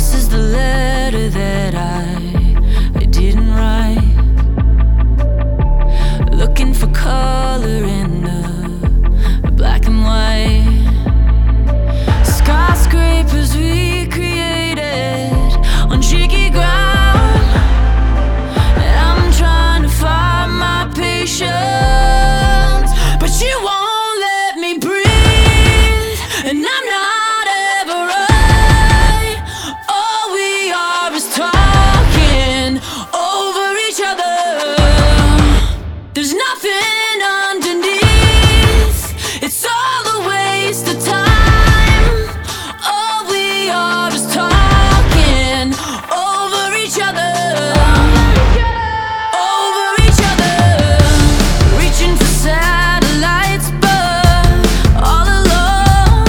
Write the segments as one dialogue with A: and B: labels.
A: This is the letter that I didn't write. Looking for color in the black and white. Skyscrapers we created on shaky ground, and I'm trying to find my patience, but you won't let me breathe, and I'm not ever right. All we are is talking over each other. There's nothing underneath, it's all a waste of time. All we are is talking over each other. Over each other. Reaching for satellites, but all alone.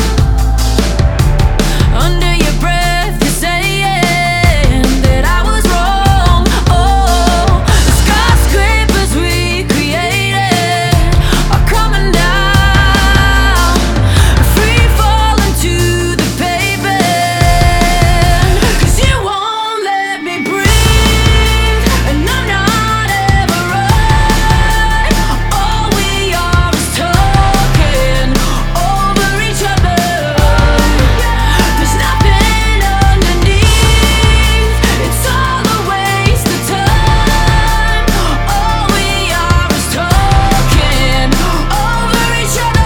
A: Under your breath you're saying that I was wrong. Oh, the skyscrapers we created are coming down, free falling to the pavement. 'Cause you won't let me breathe, and I'm not ever right. All we are is talking over each other. There's nothing underneath, it's all a waste of time. All we are is talking over each other.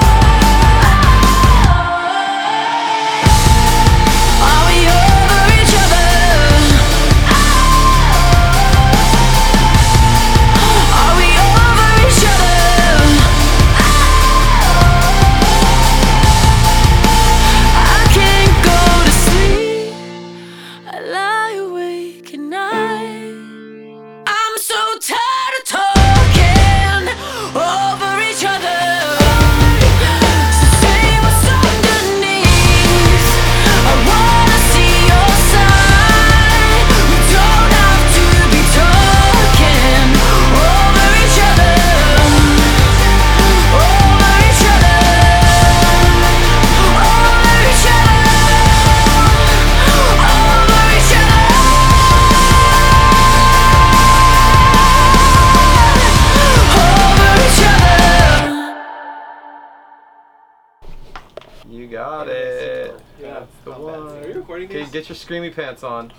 A: Are we over each other? Are we over each other? I can't go to sleep, I lie awake at night. I'm so tired of talking over each other. So say what's underneath, I wanna see your side. We don't have to be talking over each other. Over each other. Over each other. Over each other. Over each other.
B: You got it.
C: Yeah,
B: That's the
C: not bad.
B: one.
C: Are you recording
B: Okay,
C: this?
B: get your screamy pants on.